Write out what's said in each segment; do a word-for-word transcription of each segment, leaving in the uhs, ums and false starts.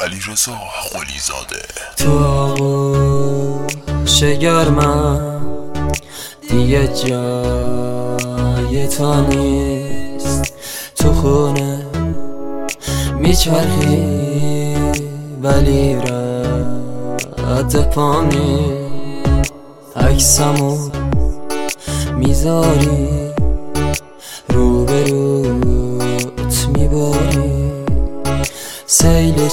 علیرضا قلیزاده. تو آغوش گرمم دیگه جای تا نیست، تو خونه میچرخی ولی رد پام نیست، عکسمو میذاری رو به روت میباری، سیل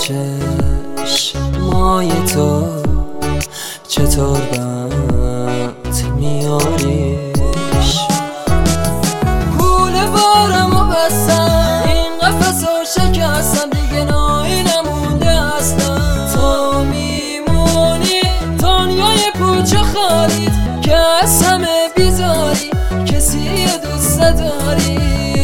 چشمای تو چطور بند میاریش، کوله بارم و بستم این قفص و شکستم، دیگه نایی نمونده اصلا، تو میمونی دنیای پوچ خالیت که از همه بیزاری کسی دوست داری.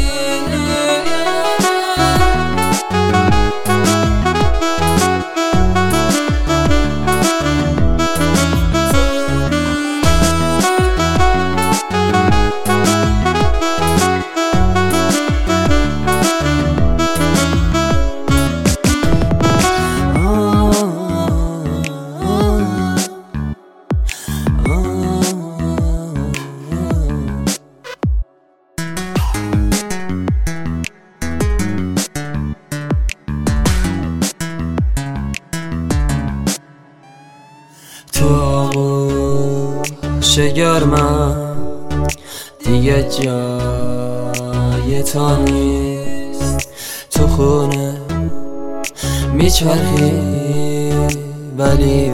تو آغوش گرمم دیگه جای تا نیست، تو خونه میچرخی ولی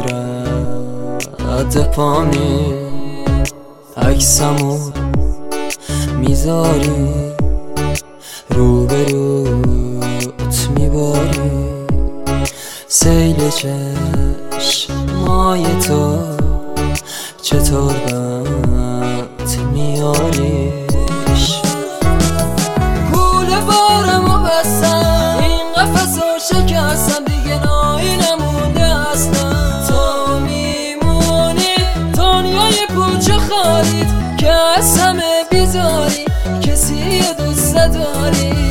رد پام نیست، عکسمو میذاری رو به روت میباری، سیل چشمای تو چطور بند میاریش، کوله بارم و بستم این قفص و شکستم، دیگه نایی نمونده اصلا، تو میمونی دنیای پوچ خالیت که از همه بیزاری کسی دوست داری.